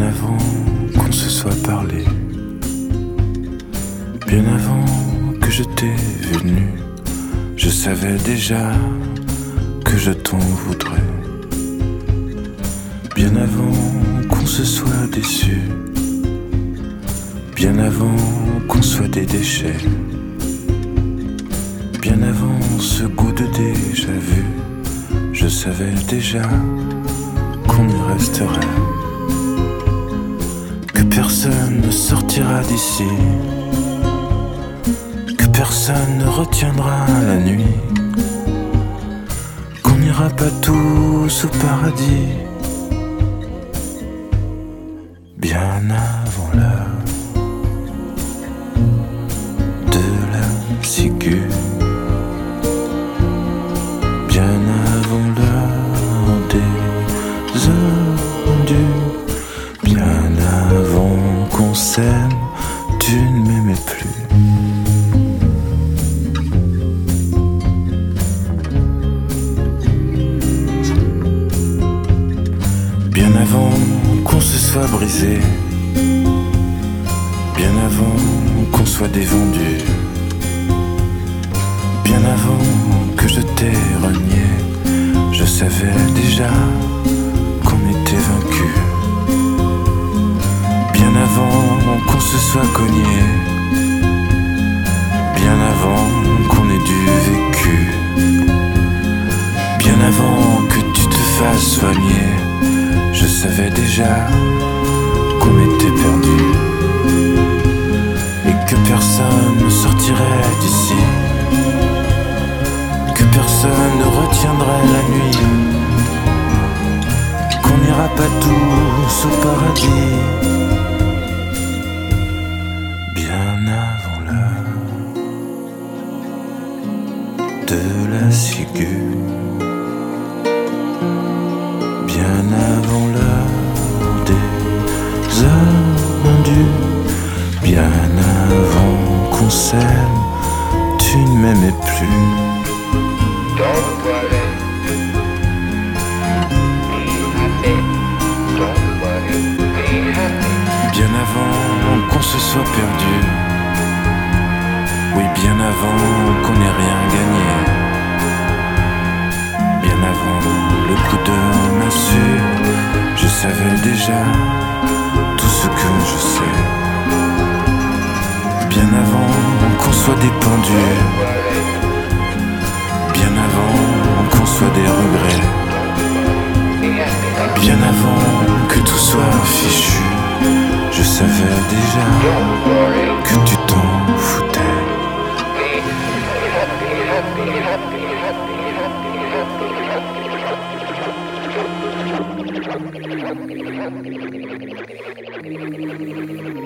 avant qu'on se soit parlé, bien avant que je t'ai vu nu, je savais déjà que je t'en voudrais. Bien avant qu'on se soit déçu, bien avant qu'on soit des déchets, bien avant ce goût de déjà vu, je savais déjà qu'on y resterait, que personne ne sortira d'ici, que personne ne retiendra la nuit, qu'on n'ira pas tous au paradis, bien avant l'heure de la ciguë, bien avant l'heure des ondus, bien avant qu'on s'aime, tu ne m'aimais plus. Bien avant qu'on se soit brisé, bien avant qu'on soit dévendu, bien avant que je t'ai renié, je savais déjà qu'on était vaincu. Bien avant qu'on se soit cogné, bien avant qu'on ait du vécu, bien avant que tu te fasses soigner, je savais déjà qu'on était perdu et que personne ne sortirait d'ici, que personne ne retiendrait la nuit, qu'on n'ira pas tous au paradis, bien avant l'heure de la ciguë, bien avant l'heure des ondus, bien avant qu'on s'aime, tu ne m'aimais plus. Don't worry, be happy. Don't worry, be happy. Bien avant qu'on se soit perdu, oui, bien avant qu'on n'ait rien gagné, bien avant le coup de massue, je savais déjà tout ce que je sais. Bien avant qu'on soit dépendu, bien avant qu'on soit des regrets, bien avant que tout soit fichu, je savais déjà que tu t'en foutais. Happy.